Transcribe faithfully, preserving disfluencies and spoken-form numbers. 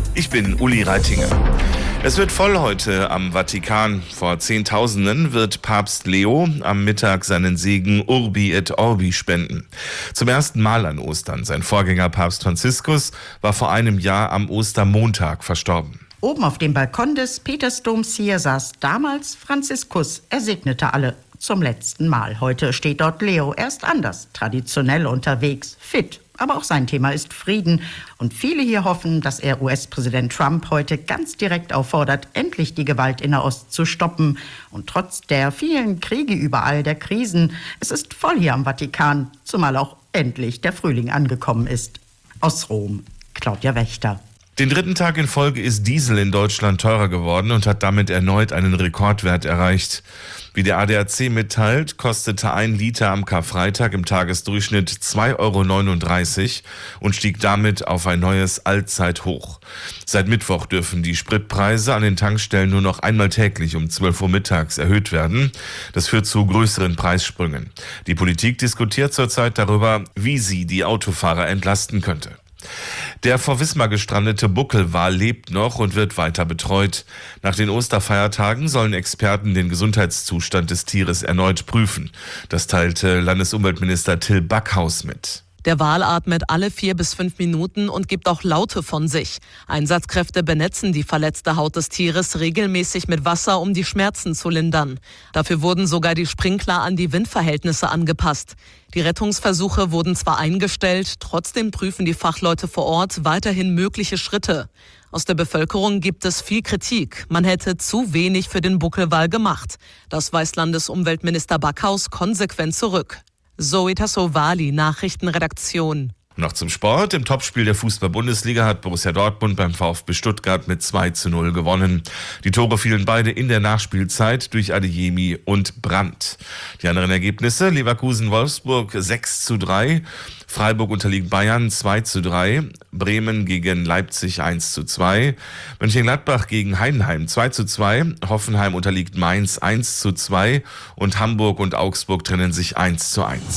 Ich bin Uli Reitinger. Es wird voll heute am Vatikan. Vor Zehntausenden wird Papst Leo am Mittag seinen Segen Urbi et Orbi spenden. Zum ersten Mal an Ostern. Sein Vorgänger Papst Franziskus war vor einem Jahr am Ostermontag verstorben. Oben auf dem Balkon des Petersdoms hier saß damals Franziskus. Er segnete alle zum letzten Mal. Heute steht dort Leo. Er ist anders, traditionell unterwegs, fit. Aber auch sein Thema ist Frieden. Und viele hier hoffen, dass er U S-Präsident Trump heute ganz direkt auffordert, endlich die Gewalt in der Ost zu stoppen. Und trotz der vielen Kriege überall, der Krisen, es ist voll hier am Vatikan, zumal auch endlich der Frühling angekommen ist. Aus Rom, Claudia Wächter. Den dritten Tag in Folge ist Diesel in Deutschland teurer geworden und hat damit erneut einen Rekordwert erreicht. Wie der A D A C mitteilt, kostete ein Liter am Karfreitag im Tagesdurchschnitt zwei Euro neununddreißig und stieg damit auf ein neues Allzeithoch. Seit Mittwoch dürfen die Spritpreise an den Tankstellen nur noch einmal täglich um zwölf Uhr mittags erhöht werden. Das führt zu größeren Preissprüngen. Die Politik diskutiert zurzeit darüber, wie sie die Autofahrer entlasten könnte. Der vor Wismar gestrandete Buckelwal lebt noch und wird weiter betreut. Nach den Osterfeiertagen sollen Experten den Gesundheitszustand des Tieres erneut prüfen. Das teilte Landesumweltminister Till Backhaus mit. Der Wal atmet alle vier bis fünf Minuten und gibt auch Laute von sich. Einsatzkräfte benetzen die verletzte Haut des Tieres regelmäßig mit Wasser, um die Schmerzen zu lindern. Dafür wurden sogar die Sprinkler an die Windverhältnisse angepasst. Die Rettungsversuche wurden zwar eingestellt, trotzdem prüfen die Fachleute vor Ort weiterhin mögliche Schritte. Aus der Bevölkerung gibt es viel Kritik. Man hätte zu wenig für den Buckelwal gemacht. Das weist Landesumweltminister Backhaus konsequent zurück. Zoe Tassovali, Nachrichtenredaktion. Noch zum Sport. Im Topspiel der Fußball-Bundesliga hat Borussia Dortmund beim VfB Stuttgart mit zwei zu null gewonnen. Die Tore fielen beide in der Nachspielzeit durch Adeyemi und Brandt. Die anderen Ergebnisse: Leverkusen-Wolfsburg sechs zu drei, Freiburg unterliegt Bayern zwei zu drei, Bremen gegen Leipzig eins zu zwei, Mönchengladbach gegen Heidenheim zwei zu zwei, Hoffenheim unterliegt Mainz eins zu zwei und Hamburg und Augsburg trennen sich eins zu eins.